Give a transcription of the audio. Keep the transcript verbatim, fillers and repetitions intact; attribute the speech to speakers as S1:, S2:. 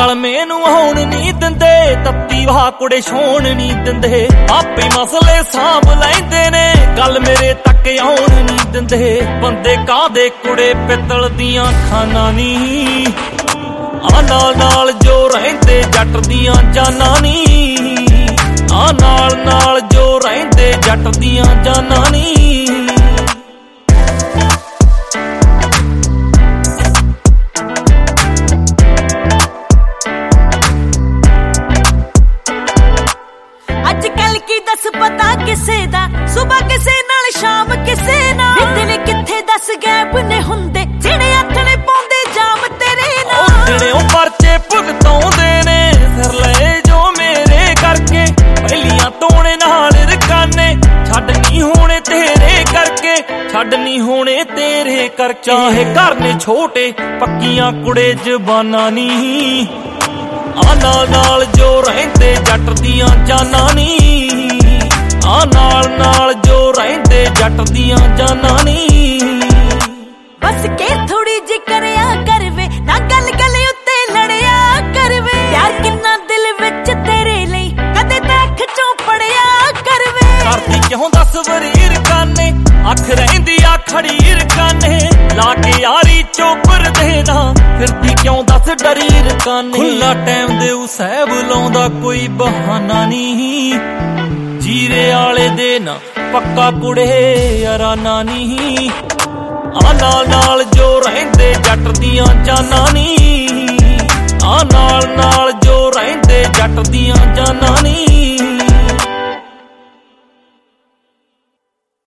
S1: गल मैनू आउण नी दिंदे, तत्ती वाह कुड़े छोण नी दिंदे। आपे मसले सांभ लैंदे ने, गल मेरे तक आउण नी दिंदे। बंदे कादे कुड़े पित्तल दियां खाना नी, आ नाल नाल जो रहिंदे जट दियां जाना नी। आ नाल नाल जो रहिंदे जट दियां जाना नी।
S2: अजकल की दस पता किसे दा, सुबह किसे नाल शाम किसे नाल। दिन किथे दस गैप ने हुंदे, जिहड़े हत्थ ने पाउंदे जाम तेरे नाल।
S1: जिहड़े ओ परचे भुगताउंदे ने, सिर ले जो मेरे करके। पहलियां तोणे नाल रकाने, छड्ड नी होणे तेरे करके। छड्ड नी होणे तेरे कर, चाहे घर ने छोटे पक्कियां कुड़े जबाना नी। आ नाल नाल जो रहिंदे जट दियां जाना नी। आ नाल नाल जो रहिंदे जट दियां जाना नी।
S2: बस के थोड़ी जी करया करवे ना, गल गल उत्ते लड़िया करवे। प्यार किन्ना दिल विच तेरे लई, कदे तां अख चों पड़िया करवे।
S1: करदी क्यों दस वरीर काने, अख रहिंदी आ खड़ी रकाने। लाके यारी चोपर देना, फिरदी क्यों दस डरीर काने। खुला टाइम दे सैब लाउंदा कोई बहाना नी। जीरे आले दे ना पक्का कुड़े याराना नी। आ नाल नाल जो रहिंदे जट दियां जाना नी। आ नाल नाल जो रहिंदे जट दियां जाना नी।